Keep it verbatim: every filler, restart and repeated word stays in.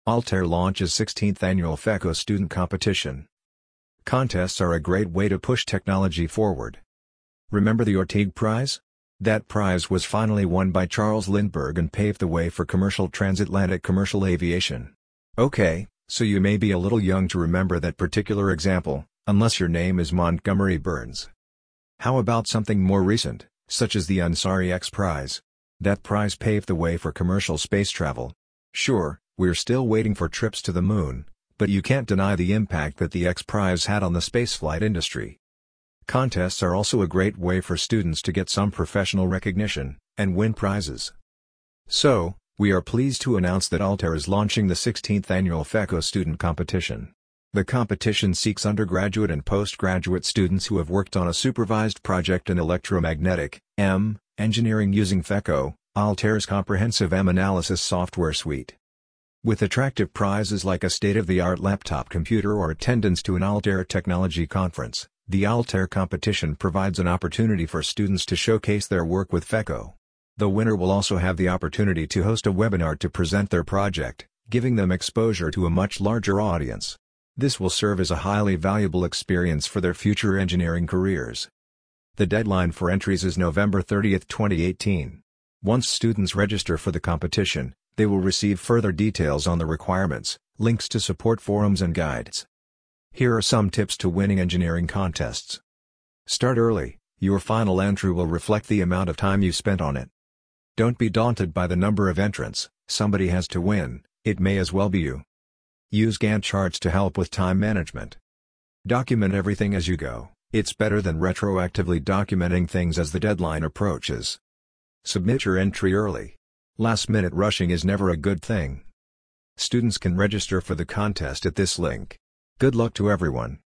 Altair launches sixteenth Annual FECO Student Competition. Contests are a great way to push technology forward. Remember the Orteig Prize? That prize was finally won by Charles Lindbergh and paved the way for commercial transatlantic commercial aviation. Okay, so you may be a little young to remember that particular example, unless your name is Montgomery Burns. How about something more recent, such as the Ansari X Prize? That prize paved the way for commercial space travel. Sure, we're still waiting for trips to the moon, but you can't deny the impact that the X Prize had on the spaceflight industry. Contests are also a great way for students to get some professional recognition and win prizes. So, we are pleased to announce that Altair is launching the sixteenth Annual FECO Student Competition. The competition seeks undergraduate and postgraduate students who have worked on a supervised project in electromagnetic (E M) engineering using FECO, Altair's comprehensive E M analysis software suite. With attractive prizes like a state-of-the-art laptop computer or attendance to an Altair technology conference, the Altair competition provides an opportunity for students to showcase their work with FECO. The winner will also have the opportunity to host a webinar to present their project, giving them exposure to a much larger audience. This will serve as a highly valuable experience for their future engineering careers. The deadline for entries is November thirtieth, twenty eighteen. Once students register for the competition, they will receive further details on the requirements, links to support forums and guides. Here are some tips to winning engineering contests. Start early, your final entry will reflect the amount of time you spent on it. Don't be daunted by the number of entrants, somebody has to win, it may as well be you. Use Gantt charts to help with time management. Document everything as you go, it's better than retroactively documenting things as the deadline approaches. Submit your entry early. Last-minute rushing is never a good thing. Students can register for the contest at this link. Good luck to everyone.